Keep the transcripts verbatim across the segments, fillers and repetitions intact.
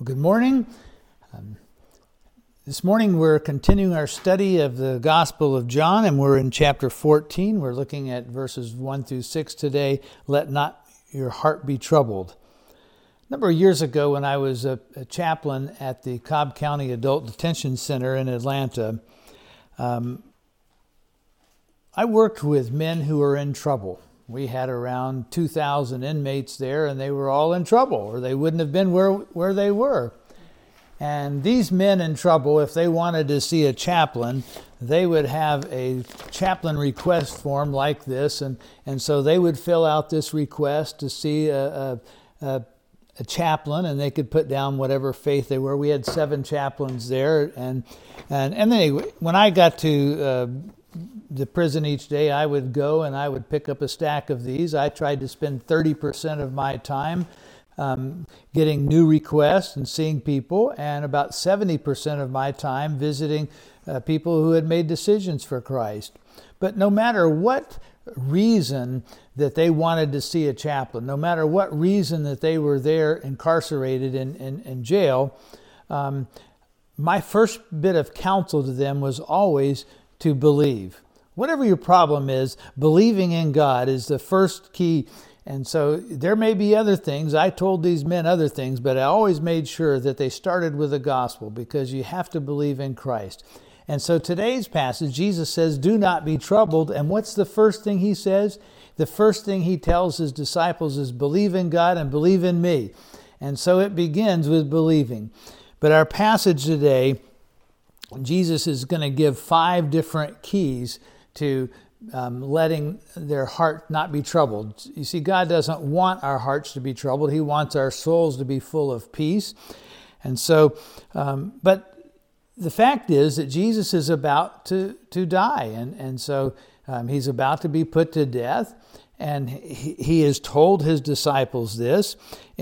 Well, good morning. Um, this morning we're continuing our study of the Gospel of John, and we're in chapter fourteen. We're looking at verses one through six today. Let not your heart be troubled. A number of years ago, when I was a, a chaplain at the Cobb County Adult Detention Center in Atlanta, um, I worked with men who were in trouble. We had around two thousand inmates there, and they were all in trouble, or they wouldn't have been where, where they were. And these men in trouble, if they wanted to see a chaplain, they would have a chaplain request form like this, and, and so they would fill out this request to see a, a, a, a chaplain, and they could put down whatever faith they were. We had seven chaplains there, and and, and anyway, when I got to uh, the prison each day, I would go and I would pick up a stack of these. I tried to spend thirty percent of my time um, getting new requests and seeing people, and about seventy percent of my time visiting uh, people who had made decisions for Christ. But no matter what reason that they wanted to see a chaplain, no matter what reason that they were there incarcerated in, in, in jail, um, my first bit of counsel to them was always to believe. Whatever your problem is, believing in God is the first key. And so there may be other things. I told these men other things, but I always made sure that they started with the gospel, because you have to believe in Christ. And so today's passage, Jesus says, do not be troubled. And what's the first thing he says? The first thing he tells his disciples is believe in God and believe in me. And so it begins with believing. But our passage today, Jesus is going to give five different keys to um, letting their heart not be troubled. You see, God doesn't want our hearts to be troubled. He wants our souls to be full of peace. And so, um, but the fact is that Jesus is about to, to die. And, and so um, he's about to be put to death. And he, he has told his disciples this.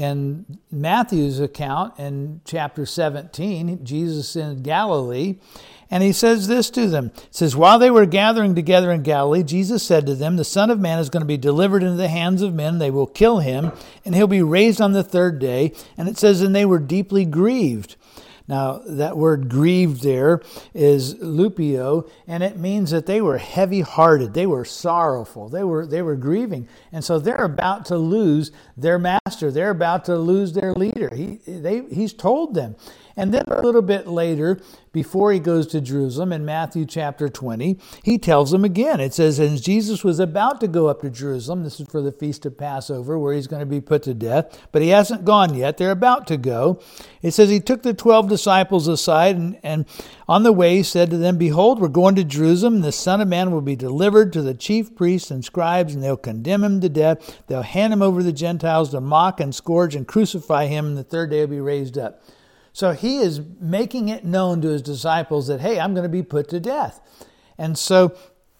In Matthew's account in chapter seventeen, Jesus in Galilee, and he says this to them. It says, while they were gathering together in Galilee, Jesus said to them, the Son of Man is going to be delivered into the hands of men. They will kill him, and he'll be raised on the third day. And it says, and they were deeply grieved. Now, that word grieved there is lupio, and it means that they were heavy-hearted. They were sorrowful. They were they were grieving. And so they're about to lose their master. They're about to lose their leader. He they He's told them. And then a little bit later, before he goes to Jerusalem, in Matthew chapter twenty, he tells them again. It says, and Jesus was about to go up to Jerusalem. This is for the Feast of Passover, where he's going to be put to death. But he hasn't gone yet. They're about to go. It says he took the twelve disciples aside, and, and on the way he said to them, behold, we're going to Jerusalem, and the Son of Man will be delivered to the chief priests and scribes, and they'll condemn him to death. They'll hand him over to the Gentiles to mock and scourge and crucify him, and the third day he'll be raised up. So he is making it known to his disciples that, hey, I'm going to be put to death. And so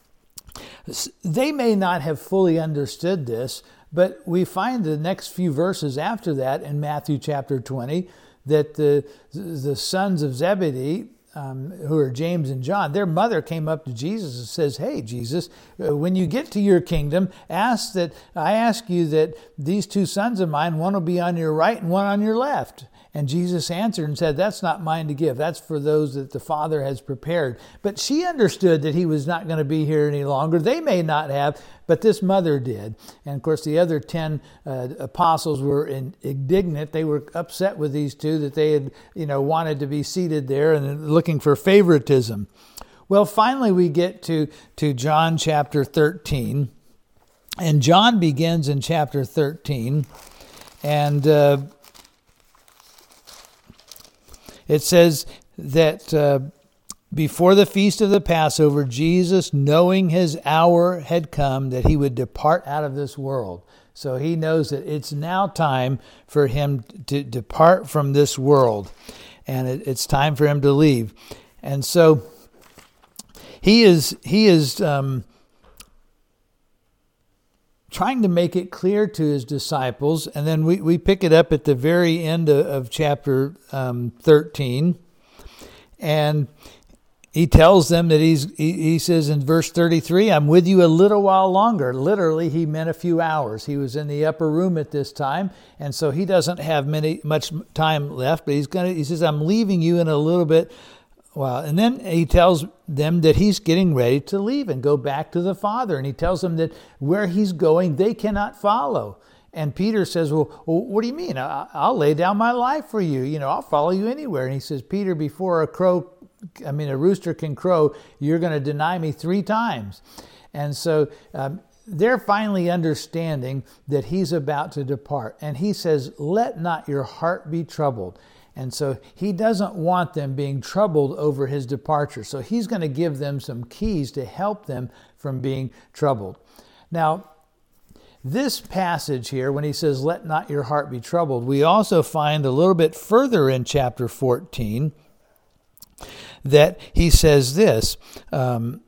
they may not have fully understood this, but we find the next few verses after that in Matthew chapter twenty that the, the sons of Zebedee, um, who are James and John, their mother came up to Jesus and says, hey, Jesus, when you get to your kingdom, ask that I ask you that these two sons of mine, one will be on your right and one on your left. And Jesus answered and said, that's not mine to give. That's for those that the Father has prepared. But she understood that he was not going to be here any longer. They may not have, but this mother did. And of course, the other ten uh, apostles were indignant. They were upset with these two that they had, you know, wanted to be seated there and looking for favoritism. Well, finally, we get to, to John chapter thirteen. And John begins in chapter thirteen. And uh, it says that uh, before the feast of the Passover, Jesus, knowing his hour had come, that he would depart out of this world. So he knows that it's now time for him to depart from this world. And it, it's time for him to leave. And so he is he is um, trying to make it clear to his disciples. And then we, we pick it up at the very end of, of chapter um, thirteen. And he tells them that he's, he, he says in verse thirty-three, I'm with you a little while longer. Literally, he meant a few hours. He was in the upper room at this time, and so he doesn't have many much time left, but he's gonna, he says, I'm leaving you in a little bit. Well, and then he tells them that he's getting ready to leave and go back to the Father. And he tells them that where he's going, they cannot follow. And Peter says, well, well what do you mean? I, I'll lay down my life for you. You know, I'll follow you anywhere. And he says, Peter, before a crow, I mean, a rooster can crow, you're going to deny me three times. And so um, they're finally understanding that he's about to depart. And he says, let not your heart be troubled. And so he doesn't want them being troubled over his departure. So he's going to give them some keys to help them from being troubled. Now, this passage here, when he says, let not your heart be troubled, we also find a little bit further in chapter fourteen that he says this. Um,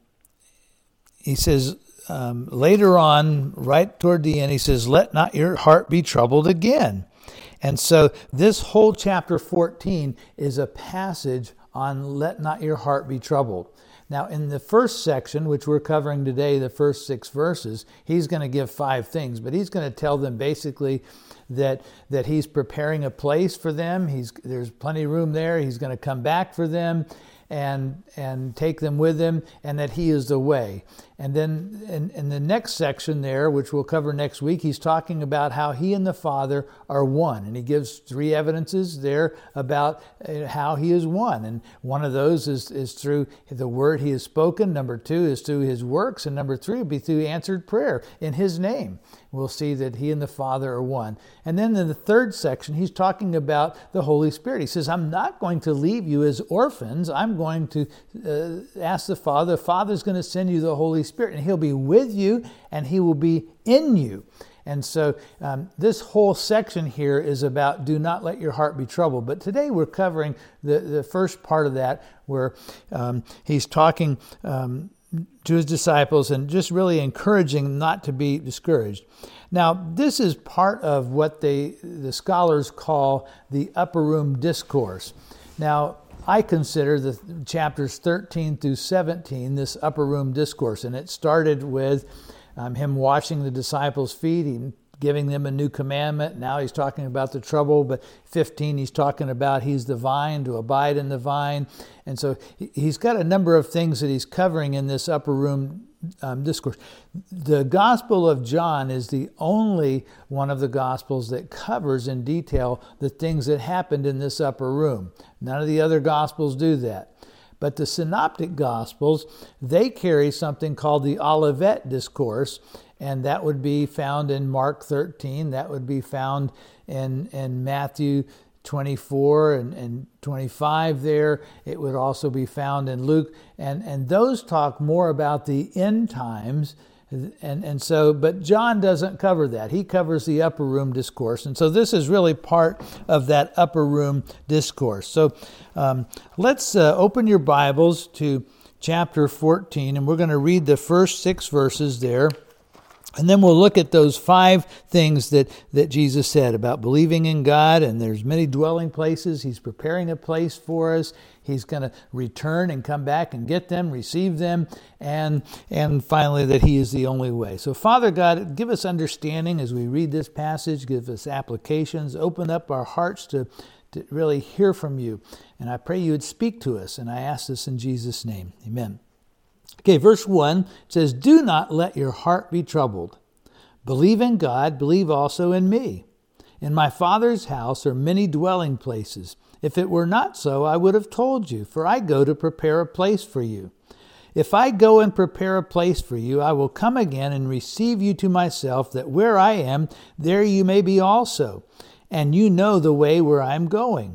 he says um, later on, right toward the end, he says, let not your heart be troubled again. And so this whole chapter fourteen is a passage on let not your heart be troubled. Now, in the first section, which we're covering today, the first six verses, he's going to give five things, but he's going to tell them basically that that he's preparing a place for them. He's there's plenty of room there. He's going to come back for them and and take them with him, and that he is the way. And then in, in the next section there, which we'll cover next week, he's talking about how he and the Father are one. And he gives three evidences there about how he is one. And one of those is, is through the word he has spoken. Number two is through his works. And number three would be through answered prayer in his name. We'll see that he and the Father are one. And then in the third section, he's talking about the Holy Spirit. He says, I'm not going to leave you as orphans. I'm going to uh, ask the Father. The Father's going to send you the Holy Spirit, and he'll be with you, and he will be in you. And so um, this whole section here is about do not let your heart be troubled. But today we're covering the, the first part of that, where um, he's talking um, to his disciples and just really encouraging not to be discouraged. Now, this is part of what they the scholars call the upper room discourse. Now, I consider the chapters thirteen through seventeen this upper room discourse, and it started with um, him washing the disciples' feet, he, giving them a new commandment. Now he's talking about the trouble, but fifteen he's talking about he's the vine, to abide in the vine. And so he's got a number of things that he's covering in this upper room um, discourse. The Gospel of John is the only one of the Gospels that covers in detail the things that happened in this upper room. None of the other Gospels do that. But the Synoptic Gospels, they carry something called the Olivet Discourse, and that would be found in Mark thirteen, that would be found in, in Matthew twenty-four and, and twenty-five there. It would also be found in Luke, and, and those talk more about the end times. And and so, but John doesn't cover that. He covers the upper room discourse. And so this is really part of that upper room discourse. So um, let's uh, open your Bibles to chapter fourteen, and we're going to read the first six verses there. And then we'll look at those five things that, that Jesus said about believing in God, and there's many dwelling places. He's preparing a place for us. He's going to return and come back and get them, receive them, and and finally that he is the only way. So Father God, give us understanding as we read this passage, give us applications, open up our hearts to, to really hear from you. And I pray you would speak to us, and I ask this in Jesus' name. Amen. Okay, verse one says, do not let your heart be troubled. Believe in God, believe also in me. In my Father's house are many dwelling places. If it were not so, I would have told you, for I go to prepare a place for you. If I go and prepare a place for you, I will come again and receive you to myself, that where I am, there you may be also. And you know the way where I am going.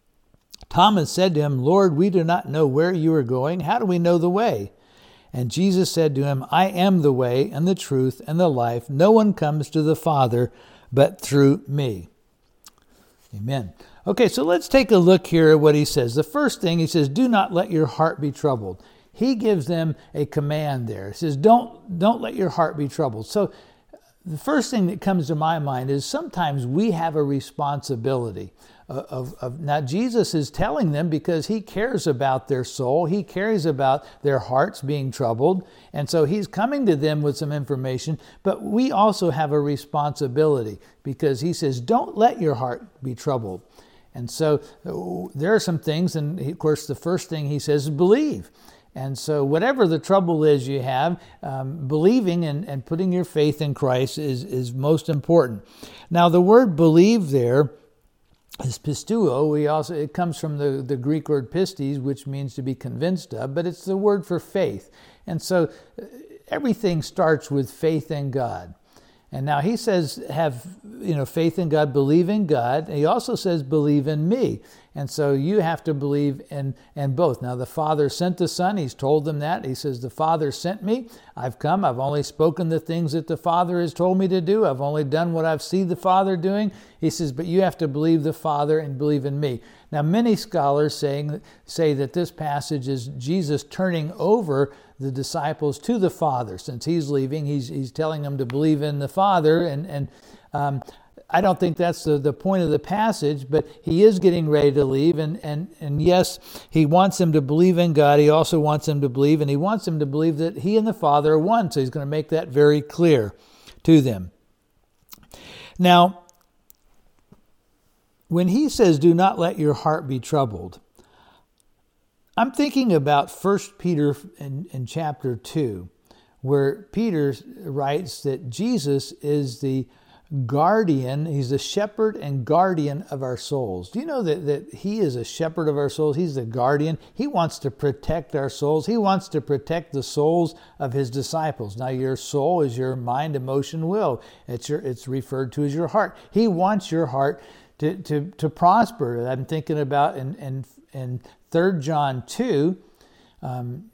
Thomas said to him, Lord, we do not know where you are going. How do we know the way? And Jesus said to him, I am the way and the truth and the life. No one comes to the Father but through me. Amen. Okay, so let's take a look here at what he says. The first thing, he says, do not let your heart be troubled. He gives them a command there. He says, don't, don't let your heart be troubled. So the first thing that comes to my mind is sometimes we have a responsibility. Of, of now Jesus is telling them because he cares about their soul, he cares about their hearts being troubled, and so he's coming to them with some information. But we also have a responsibility, because he says, don't let your heart be troubled. And so there are some things, and of course the first thing he says is believe. And so whatever the trouble is you have, um, believing and, and putting your faith in Christ is, is most important. Now the word believe there is pisteuo. We also, it comes from the, the Greek word pistis, which means to be convinced of, but it's the word for faith. And so everything starts with faith in God. And now he says, have, you know, faith in God, believe in God. And he also says, believe in me. And so you have to believe in, in both. Now the Father sent the Son. He's told them that. He says, the Father sent me. I've come. I've only spoken the things that the Father has told me to do. I've only done what I've seen the Father doing. He says, but you have to believe the Father and believe in me. Now many scholars saying, say that this passage is Jesus turning over the disciples to the Father. Since he's leaving, he's he's telling them to believe in the Father. And, and um, I don't think that's the, the point of the passage, but he is getting ready to leave. And, and, and yes, he wants them to believe in God. He also wants them to believe, and he wants them to believe that he and the Father are one. So he's going to make that very clear to them. Now, when he says, do not let your heart be troubled, I'm thinking about First Peter in, in chapter two, where Peter writes that Jesus is the guardian, he's the shepherd and guardian of our souls. Do you know that, that he is a shepherd of our souls? He's the guardian. He wants to protect our souls. He wants to protect the souls of his disciples. Now your soul is your mind, emotion, will. It's your, it's referred to as your heart. He wants your heart to, to, to prosper. I'm thinking about in, in, in Third John two, um,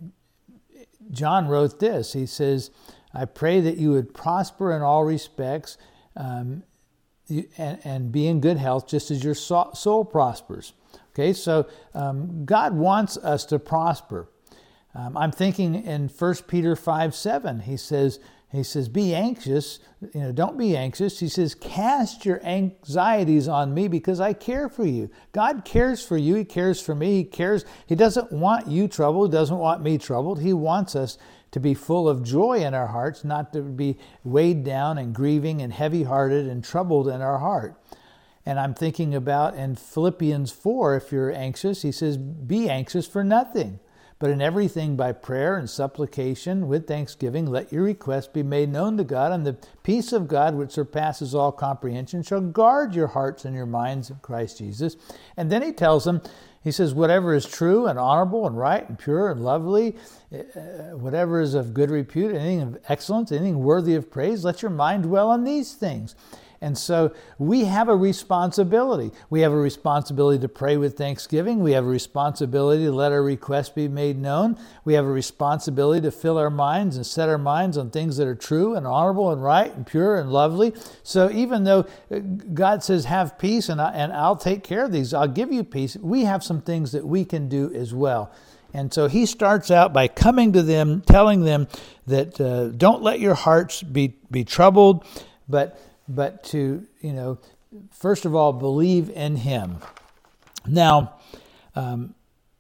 John wrote this. He says, I pray that you would prosper in all respects um, and, and be in good health just as your soul prospers. Okay, so um, God wants us to prosper. Um, I'm thinking in First Peter five seven, he says, He says, be anxious, you know, don't be anxious. He says, cast your anxieties on me because I care for you. God cares for you. He cares for me. He cares. He doesn't want you troubled. He doesn't want me troubled. He wants us to be full of joy in our hearts, not to be weighed down and grieving and heavy-hearted and troubled in our heart. And I'm thinking about in Philippians four, if you're anxious, he says, be anxious for nothing. But in everything by prayer and supplication with thanksgiving, let your requests be made known to God, and the peace of God, which surpasses all comprehension, shall guard your hearts and your minds in Christ Jesus. And then he tells them, he says, whatever is true and honorable and right and pure and lovely, uh, whatever is of good repute, anything of excellence, anything worthy of praise, let your mind dwell on these things. And so we have a responsibility. We have a responsibility to pray with thanksgiving. We have a responsibility to let our requests be made known. We have a responsibility to fill our minds and set our minds on things that are true and honorable and right and pure and lovely. So even though God says have peace and, I, and I'll take care of these, I'll give you peace, we have some things that we can do as well. And so he starts out by coming to them, telling them that uh, don't let your hearts be, be troubled, but but to, you know, first of all, believe in him. Now, um,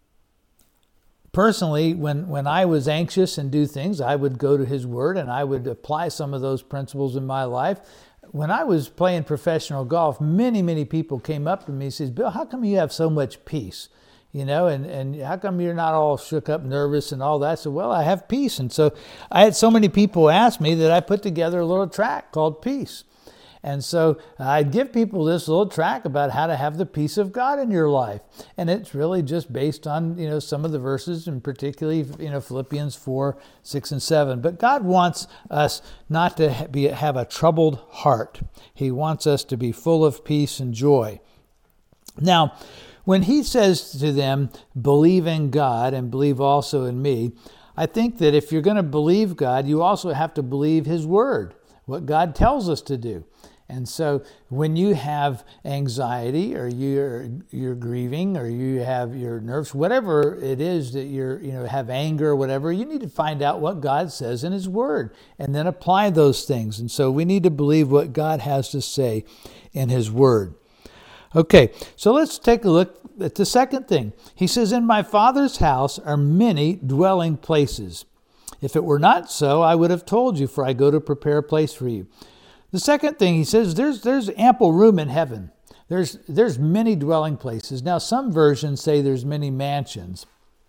personally, when, when I was anxious and do things, I would go to his word and I would apply some of those principles in my life. When I was playing professional golf, many, many people came up to me and said, Bill, how come you have so much peace? You know, and, and how come you're not all shook up, nervous and all that? So, well, I have peace. And so I had so many people ask me that I put together a little tract called Peace. And so I'd give people this little tract about how to have the peace of God in your life. And it's really just based on, you know, some of the verses, and particularly, you know, Philippians four, six, and seven. But God wants us not to be, have a troubled heart. He wants us to be full of peace and joy. Now, when he says to them, believe in God and believe also in me, I think that if you're going to believe God, you also have to believe his word, what God tells us to do. And so when you have anxiety or you're you're grieving or you have your nerves, whatever it is that you're, you know, have anger or whatever, you need to find out what God says in his word and then apply those things. And so we need to believe what God has to say in his word. Okay, so let's take a look at the second thing. He says, in my Father's house are many dwelling places. If it were not so, I would have told you, for I go to prepare a place for you. The second thing he says, there's there's ample room in heaven. There's there's many dwelling places. Now, some versions say there's many mansions.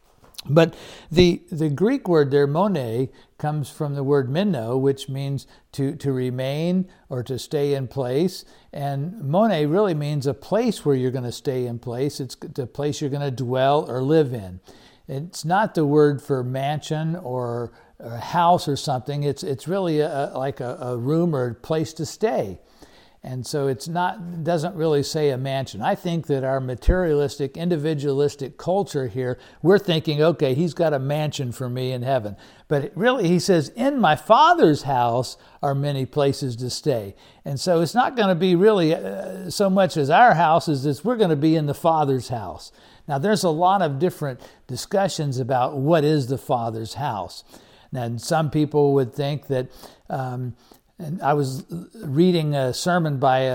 But the the Greek word there, mone, comes from the word meno, which means to, to remain or to stay in place. And mone really means a place where you're going to stay in place. It's the place you're going to dwell or live in. It's not the word for mansion or, or house or something. It's it's really a, like a, a room or a place to stay. And so it's not, doesn't really say a mansion. I think that our materialistic, individualistic culture here, we're thinking, okay, he's got a mansion for me in heaven. But really, he says, in my Father's house are many places to stay. And so it's not going to be really uh, so much as our house as this, we're going to be in the Father's house. Now, there's a lot of different discussions about what is the Father's house. And some people would think that, um, and I was reading a sermon by a,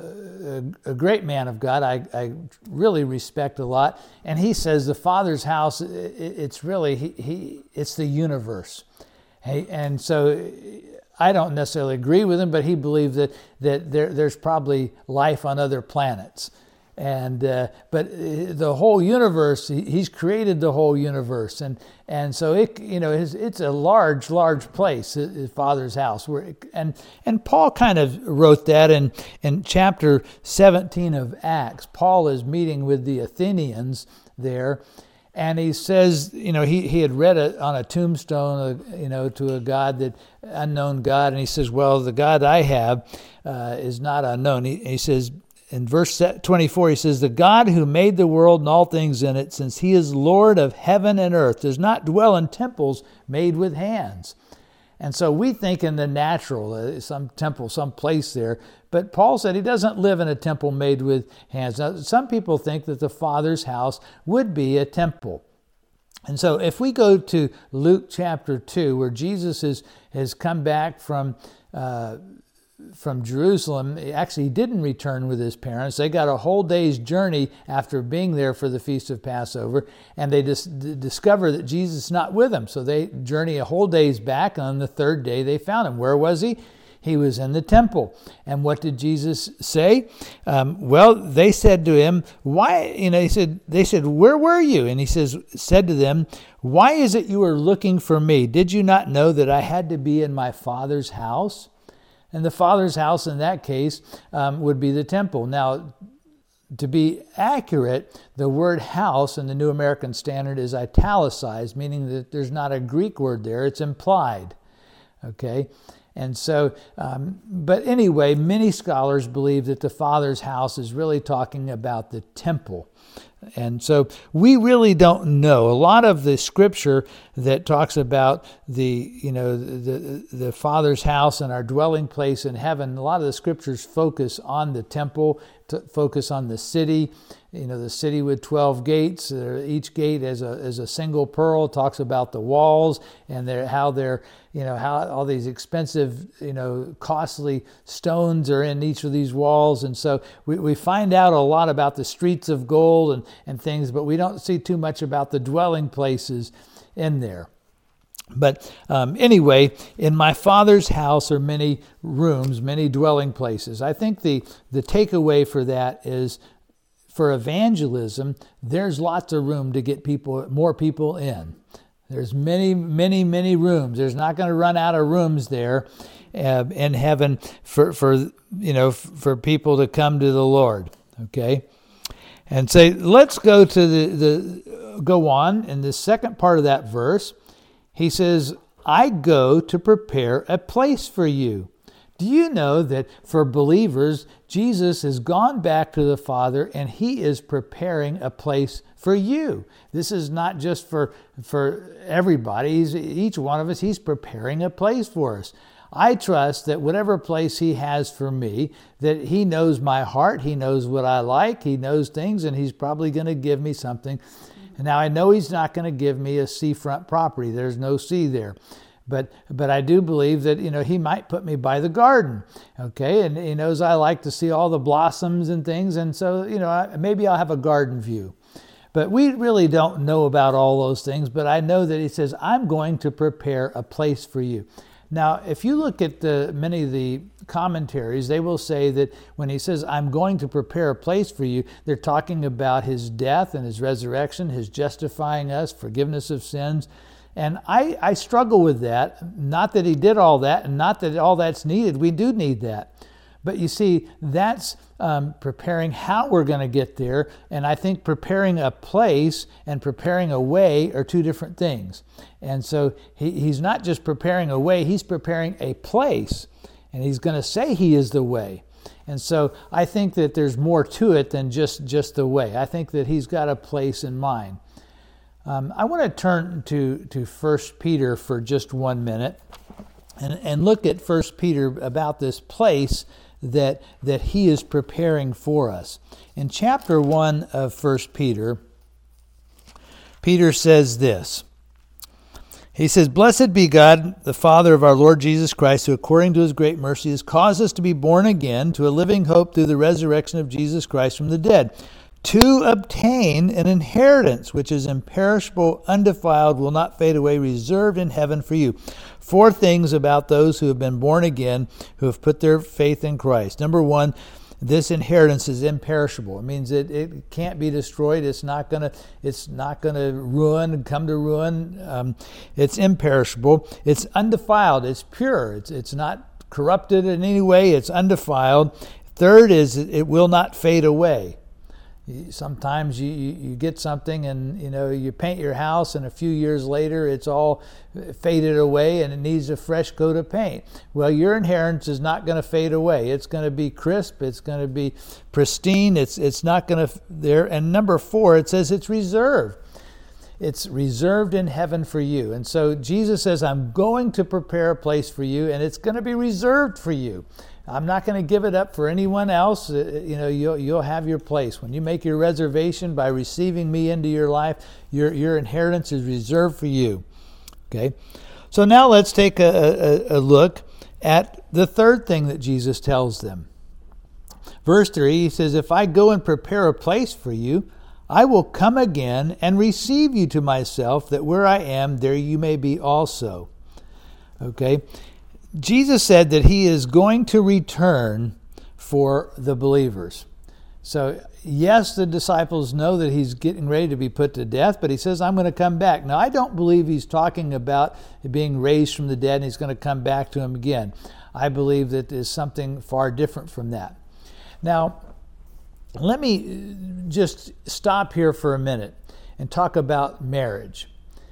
a, a great man of God I, I really respect a lot, and he says the Father's house, it's really, he, he it's the universe. And so I don't necessarily agree with him, but he believed that, that there, there's probably life on other planets. And uh, but the whole universe, he's created the whole universe, and and so it you know it's, it's a large large place, his Father's house. Where it, and and Paul kind of wrote that in in chapter seventeen of Acts. Paul is meeting with the Athenians there, and he says, you know, he he had read it on a tombstone, uh, you know, to a God that unknown God, and he says, well, the God I have uh, is not unknown. He, he says. In verse twenty-four, he says, the God who made the world and all things in it, since he is Lord of heaven and earth, does not dwell in temples made with hands. And so we think in the natural, uh, some temple, some place there. But Paul said he doesn't live in a temple made with hands. Now, some people think that the Father's house would be a temple. And so if we go to Luke chapter two, where Jesus is, has come back from uh, from Jerusalem. Actually, he didn't return with his parents. They got a whole day's journey after being there for the Feast of Passover, and they dis- discover that Jesus is not with them. So they journey a whole day's back, and on the third day they found him. Where was he? He was in the temple. And what did Jesus say? Um, well, they said to him, why, you know, he said, they said, where were you? And he says, said to them, why is it you are looking for me? Did you not know that I had to be in my Father's house? And the Father's house in that case um, would be the temple. Now, to be accurate, the word house in the New American Standard is italicized, meaning that there's not a Greek word there. It's implied. Okay? And so, um, but anyway, many scholars believe that the Father's house is really talking about the temple. And so we really don't know. A lot of the scripture that talks about the, you know, the the Father's house and our dwelling place in heaven, a lot of the scriptures focus on the temple, to focus on the city. You know, the city with twelve gates. Uh, each gate is a is a single pearl. Talks about the walls and their how they're, you know, how all these expensive, you know, costly stones are in each of these walls. And so we, we find out a lot about the streets of gold and, and things, but we don't see too much about the dwelling places in there. But um, anyway, in my Father's house are many rooms, many dwelling places. I think the, the takeaway for that is, for evangelism, there's lots of room to get people, more people in. There's many, many, many rooms. There's not going to run out of rooms there uh, in heaven for, for you know for people to come to the Lord. Okay, and say, let's go to the the go on in the second part of that verse. He says, "I go to prepare a place for you." Do you know that for believers, Jesus has gone back to the Father and he is preparing a place for you? This is not just for, for everybody. He's, each one of us, he's preparing a place for us. I trust that whatever place he has for me, that he knows my heart, he knows what I like, he knows things, and he's probably going to give me something. Now, I know he's not going to give me a seafront property. There's no sea there. But but I do believe that, you know, he might put me by the garden, okay? And he knows I like to see all the blossoms and things, and so, you know, maybe I'll have a garden view. But we really don't know about all those things, but I know that he says, I'm going to prepare a place for you. Now, if you look at the many of the commentaries, they will say that when he says, I'm going to prepare a place for you, they're talking about his death and his resurrection, his justifying us, forgiveness of sins. And I, I struggle with that. Not that he did all that, and not that all that's needed. We do need that. But you see, that's um, preparing how we're going to get there. And I think preparing a place and preparing a way are two different things. And so he, he's not just preparing a way, he's preparing a place. And he's going to say he is the way. And so I think that there's more to it than just, just the way. I think that he's got a place in mind. Um, I want to turn to, to First Peter for just one minute and, and look at First Peter about this place that, that he is preparing for us. In chapter one of First Peter, Peter says this. He says, Blessed be God, the Father of our Lord Jesus Christ, who according to his great mercy has caused us to be born again to a living hope through the resurrection of Jesus Christ from the dead, to obtain an inheritance which is imperishable, undefiled, will not fade away, reserved in heaven for you. Four things about those who have been born again, who have put their faith in Christ. Number one, this inheritance is imperishable. It means it, it can't be destroyed. It's not gonna. It's not gonna ruin, come to ruin. Um, it's imperishable. It's undefiled. It's pure. It's it's not corrupted in any way. It's undefiled. Third is it will not fade away. Sometimes you, you, you get something and, you know, you paint your house and a few years later it's all faded away and it needs a fresh coat of paint. Well, your inheritance is not going to fade away. It's going to be crisp. It's going to be pristine. It's it's not going to there. And number four, it says it's reserved. It's reserved in heaven for you. And so Jesus says, I'm going to prepare a place for you, and it's going to be reserved for you. I'm not going to give it up for anyone else. You know, you'll, you'll have your place. When you make your reservation by receiving me into your life, your, your inheritance is reserved for you. Okay? So now let's take a, a, a look at the third thing that Jesus tells them. Verse three, he says, if I go and prepare a place for you, I will come again and receive you to myself, that where I am, there you may be also. Okay? Jesus said that he is going to return for the believers. So, yes, the disciples know that he's getting ready to be put to death, but he says, I'm going to come back. Now, I don't believe he's talking about being raised from the dead and he's going to come back to him again. I believe that there's something far different from that. Now, let me just stop here for a minute and talk about marriage.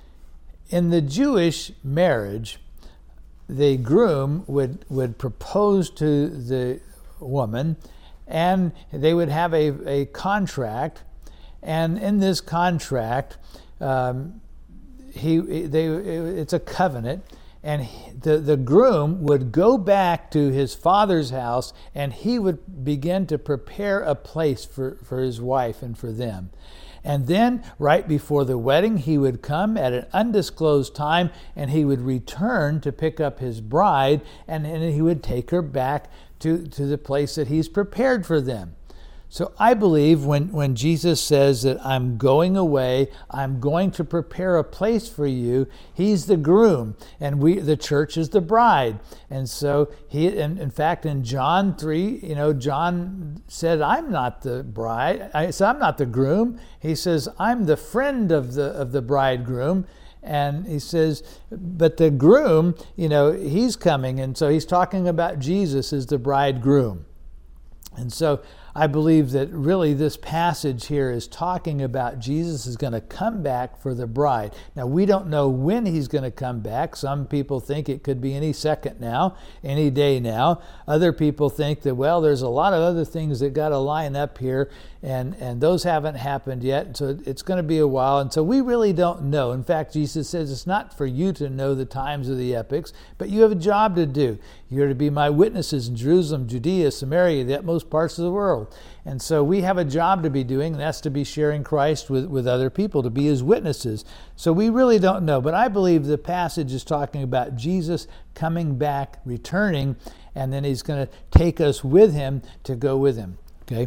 In the Jewish marriage, the groom would, would propose to the woman, and they would have a, a contract, and in this contract, um, he they it's a covenant, and he, the, the groom would go back to his father's house, and he would begin to prepare a place for, for his wife and for them. And then, right before the wedding, he would come at an undisclosed time, and he would return to pick up his bride, and, and he would take her back to, to the place that he's prepared for them. So I believe when, when Jesus says that I'm going away, I'm going to prepare a place for you, he's the groom, and we the church is the bride. And so he, and in fact, in John three, you know, John said, I'm not the bride. I said, I'm not the groom. He says, I'm the friend of the of the bridegroom. And he says, but the groom, you know, he's coming. And so he's talking about Jesus as the bridegroom. And so I believe that really this passage here is talking about Jesus is going to come back for the bride. Now, we don't know when he's going to come back. Some people think it could be any second now, any day now. Other people think that, well, there's a lot of other things that got to line up here, and, and those haven't happened yet. So it's going to be a while. And so we really don't know. In fact, Jesus says it's not for you to know the times of the epochs, but you have a job to do. You're to be my witnesses in Jerusalem, Judea, Samaria, the utmost parts of the world. world. And so we have a job to be doing, and that's to be sharing Christ with, with other people, to be his witnesses. So we really don't know. But I believe the passage is talking about Jesus coming back, returning, and then he's going to take us with him to go with him. Okay?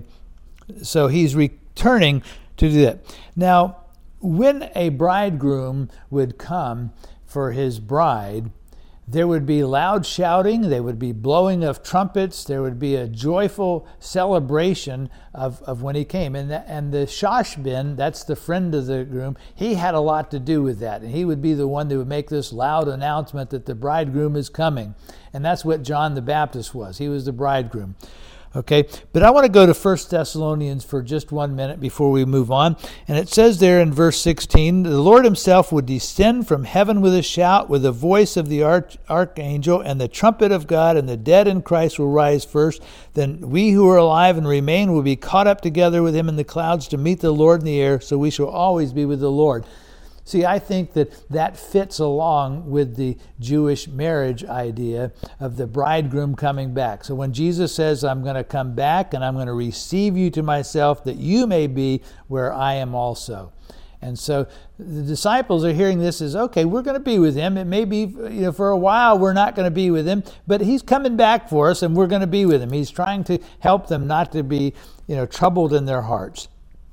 So he's returning to do that. Now, when a bridegroom would come for his bride, there would be loud shouting, there would be blowing of trumpets, there would be a joyful celebration of, of when he came. And the, and the shashbin, that's the friend of the groom, he had a lot to do with that. And he would be the one that would make this loud announcement that the bridegroom is coming. And that's what John the Baptist was. He was the bridegroom. Okay, but I want to go to First Thessalonians for just one minute before we move on. And it says there in verse sixteen, the Lord himself would descend from heaven with a shout, with the voice of the arch- archangel and the trumpet of God, and the dead in Christ will rise first. Then we who are alive and remain will be caught up together with him in the clouds to meet the Lord in the air, so we shall always be with the Lord. See, I think that that fits along with the Jewish marriage idea of the bridegroom coming back. So when Jesus says, I'm going to come back and I'm going to receive you to myself, that you may be where I am also. And so the disciples are hearing this as, okay, we're going to be with him. It may be, you know, for a while we're not going to be with him, but he's coming back for us and we're going to be with him. He's trying to help them not to be, you know, troubled in their hearts.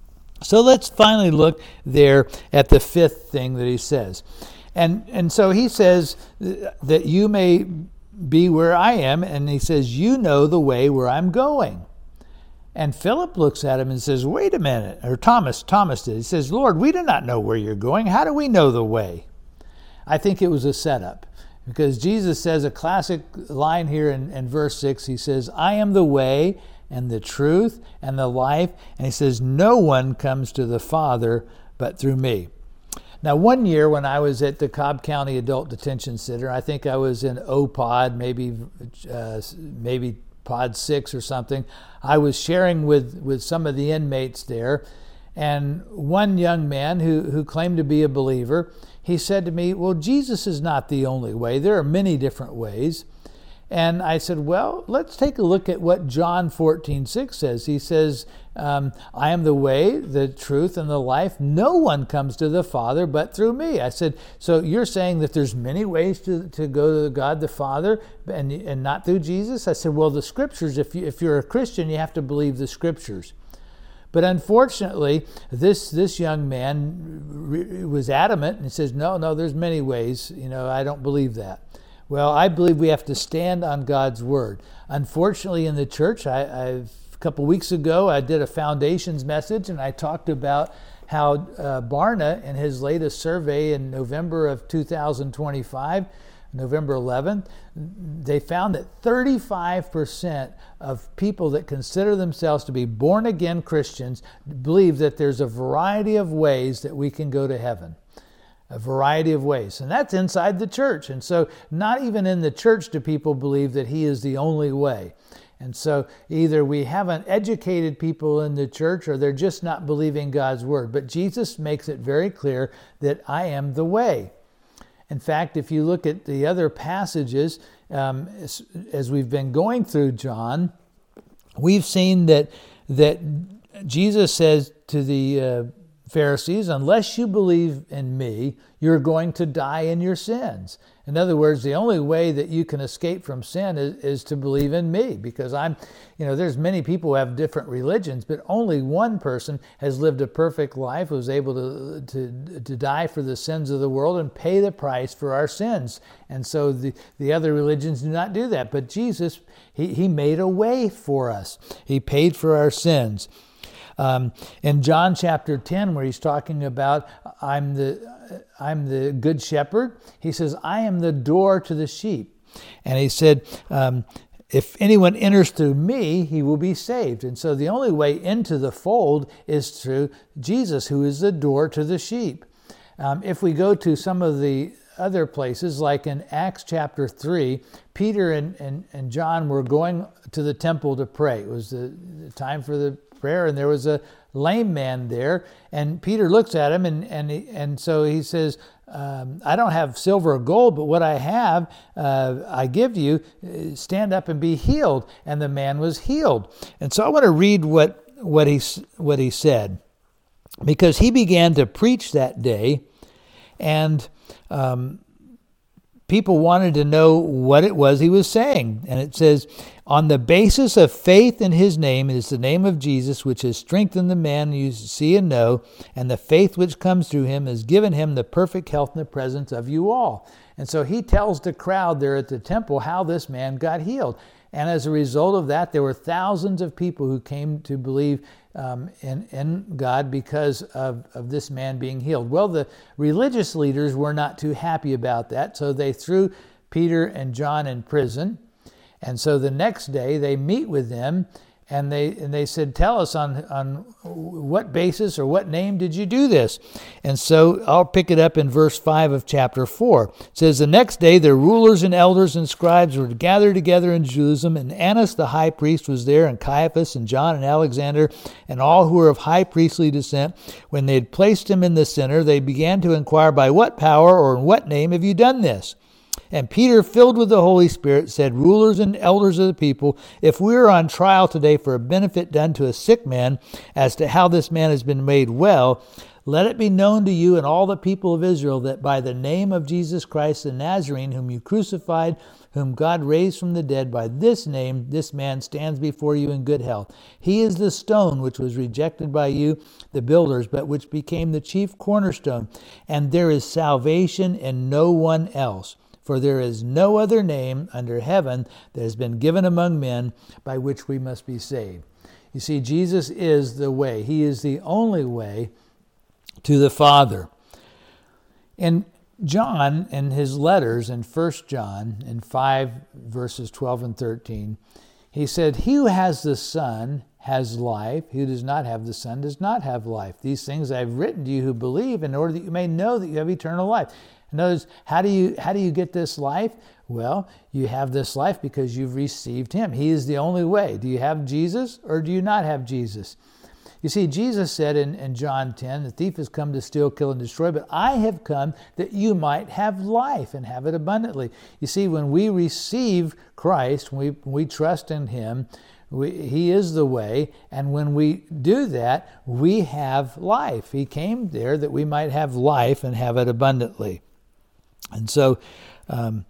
So let's finally look there at the fifth thing that he says. And and so he says that you may be where I am, and he says, you know the way where I'm going. And Philip looks at him and says, wait a minute, or Thomas, Thomas did. He says, Lord, we do not know where you're going. How do we know the way? I think it was a setup, because Jesus says a classic line here in, in verse six. He says, I am the way and the truth and the life. And he says, no one comes to the Father but through me. Now, one year when I was at the Cobb County Adult Detention Center, I think I was in O-Pod, maybe uh, maybe Pod six or something. I was sharing with, with some of the inmates there. And one young man who, who claimed to be a believer, he said to me, well, Jesus is not the only way. There are many different ways. And I said, well, let's take a look at what John fourteen six says. He says, um, I am the way, the truth, and the life. No one comes to the Father but through me. I said, so you're saying that there's many ways to, to go to God the Father and, and not through Jesus? I said, well, the Scriptures, if, you, if you're a Christian, you have to believe the Scriptures. But unfortunately, this this young man re- was adamant and says, no, no, there's many ways. You know, I don't believe that. Well, I believe we have to stand on God's word. Unfortunately, in the church, I, I've, a couple weeks ago, I did a foundations message, and I talked about how uh, Barna, in his latest survey in November of two thousand twenty-five, November eleventh, they found that thirty-five percent of people that consider themselves to be born-again Christians believe that there's a variety of ways that we can go to heaven. A variety of ways. And that's inside the church. And so not even in the church do people believe that he is the only way. And so either we haven't educated people in the church or they're just not believing God's word. But Jesus makes it very clear that I am the way. In fact, if you look at the other passages, um, as, as we've been going through John, we've seen that, that Jesus says to the uh, Pharisees, unless you believe in me, you're going to die in your sins. In other words, the only way that you can escape from sin is, is to believe in me, because I'm, you know, there's many people who have different religions, but only one person has lived a perfect life, who was able to, to, to die for the sins of the world and pay the price for our sins. And so the, the other religions do not do that. But Jesus, he, he made a way for us. He paid for our sins. Um, in John chapter ten, where he's talking about I'm the I'm the good shepherd, he says, I am the door to the sheep. And he said, um, if anyone enters through me, he will be saved. And so the only way into the fold is through Jesus, who is the door to the sheep. Um, if we go to some of the other places, like in Acts chapter three, Peter and, and, and John were going to the temple to pray. It was the, the time for the prayer, and there was a, lame man there. And Peter looks at him, and and and so he says, um, I don't have silver or gold, but what I have, uh, I give you. Stand up and be healed. And the man was healed. And so I want to read what what he what he said, because he began to preach that day, and um, people wanted to know what it was he was saying. And it says, on the basis of faith in his name, it is the name of Jesus, which has strengthened the man you see and know, and the faith which comes through him has given him the perfect health in the presence of you all. And so he tells the crowd there at the temple how this man got healed. And as a result of that, there were thousands of people who came to believe um, in, in God because of, of this man being healed. Well, the religious leaders were not too happy about that, so they threw Peter and John in prison. And so the next day they meet with them, and they and they said, tell us on, on what basis or what name did you do this? And so I'll pick it up in verse five of chapter four. It says, the next day the rulers and elders and scribes were gathered together in Jerusalem, and Annas the high priest was there, and Caiaphas and John and Alexander and all who were of high priestly descent. When they had placed him in the center, they began to inquire, by what power or in what name have you done this? And Peter, filled with the Holy Spirit, said, rulers and elders of the people, if we are on trial today for a benefit done to a sick man as to how this man has been made well, let it be known to you and all the people of Israel that by the name of Jesus Christ the Nazarene, whom you crucified, whom God raised from the dead, by this name this man stands before you in good health. He is the stone which was rejected by you, the builders, but which became the chief cornerstone. And there is salvation in no one else. For there is no other name under heaven that has been given among men by which we must be saved. You see, Jesus is the way. He is the only way to the Father. And John, in his letters in First John, in five verses twelve and thirteen, he said, he who has the Son has life. He who does not have the Son does not have life. These things I have written to you who believe, in order that you may know that you have eternal life. In other words, how do you how do you get this life? Well, you have this life because you've received him. He is the only way. Do you have Jesus or do you not have Jesus? You see, Jesus said in, in John ten, the thief has come to steal, kill, and destroy, but I have come that you might have life and have it abundantly. You see, when we receive Christ, when we, when we trust in him, we, he is the way, and when we do that, we have life. He came there that we might have life and have it abundantly. And so, um,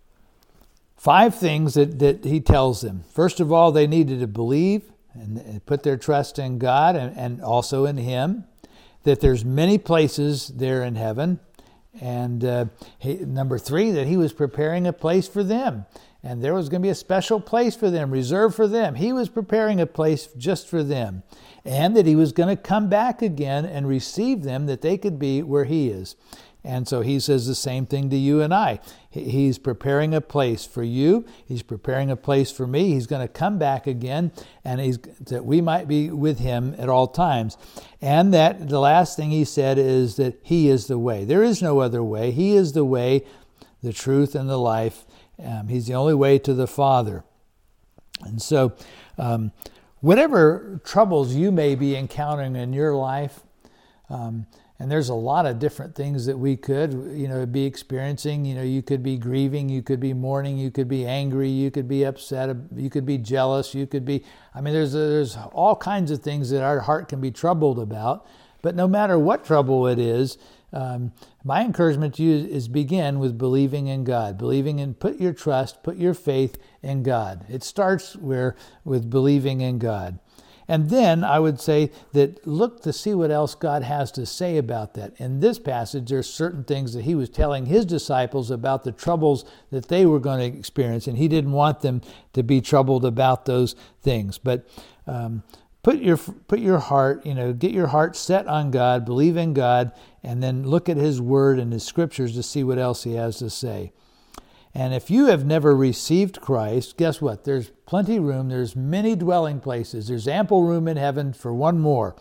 five things that, that he tells them. First of all, they needed to believe and, and put their trust in God and, and also in him, that there's many places there in heaven. And uh, he, number three, that he was preparing a place for them. And there was going to be a special place for them, reserved for them. He was preparing a place just for them. And that he was going to come back again and receive them, that they could be where he is. And so he says the same thing to you and I. He's preparing a place for you. He's preparing a place for me. He's going to come back again, and he's that we might be with him at all times. And that the last thing he said is that he is the way. There is no other way. He is the way, the truth, and the life. Um, he's the only way to the Father. And so um, whatever troubles you may be encountering in your life, um, and there's a lot of different things that we could, you know, be experiencing. You know, you could be grieving, you could be mourning, you could be angry, you could be upset, you could be jealous, you could be, I mean, there's there's all kinds of things that our heart can be troubled about. But no matter what trouble it is, um, my encouragement to you is begin with believing in God, believing in, put your trust, put your faith in God. It starts where with believing in God. And then I would say that look to see what else God has to say about that. In this passage, there's certain things that he was telling his disciples about the troubles that they were going to experience, and he didn't want them to be troubled about those things. But um, put your put your heart, you know, get your heart set on God, believe in God, and then look at his word and his scriptures to see what else he has to say. And if you have never received Christ, guess what? There's plenty of room. There's many dwelling places. There's ample room in heaven for one more.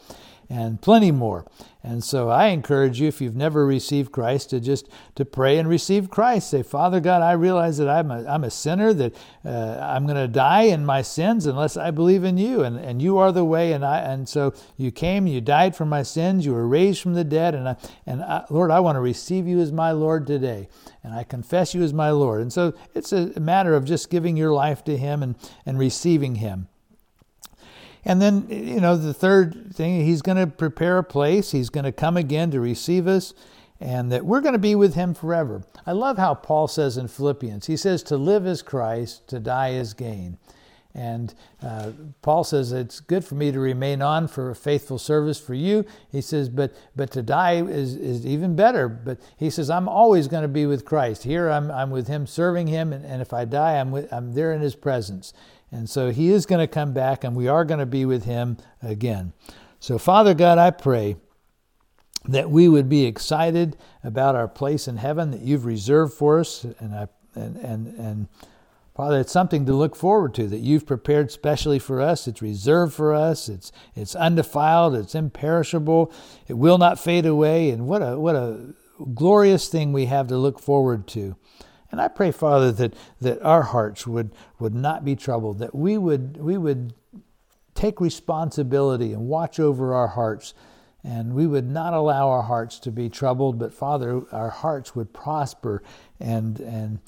and plenty more. And so I encourage you, if you've never received Christ, to just to pray and receive Christ. Say, Father God, I realize that I'm a, I'm a sinner, that uh, I'm going to die in my sins unless I believe in you, and, and you are the way. And I and so you came, you died for my sins, you were raised from the dead, and I, and I, Lord, I want to receive you as my Lord today, and I confess you as my Lord. And so it's a matter of just giving your life to Him and, and receiving Him. And then, you know, the third thing, He's going to prepare a place. He's going to come again to receive us, and that we're going to be with Him forever. I love how Paul says in Philippians, he says, to live is Christ, to die is gain. And uh, Paul says, it's good for me to remain on for a faithful service for you. He says, but but to die is, is even better. But he says, I'm always going to be with Christ. Here I'm I'm with Him, serving Him, and, and if I die, I'm with, I'm there in His presence. And so He is going to come back, and we are going to be with Him again. So Father God, I pray that we would be excited about our place in heaven that You've reserved for us, and I and and and Father, it's something to look forward to that You've prepared specially for us. It's reserved for us. It's it's undefiled. It's imperishable. It will not fade away. And what a what a glorious thing we have to look forward to. And I pray, Father, that that our hearts would would not be troubled. That we would we would take responsibility and watch over our hearts. And we would not allow our hearts to be troubled. But Father, our hearts would prosper and and.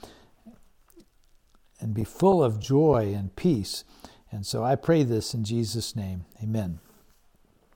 and be full of joy and peace. And so I pray this in Jesus' name. Amen.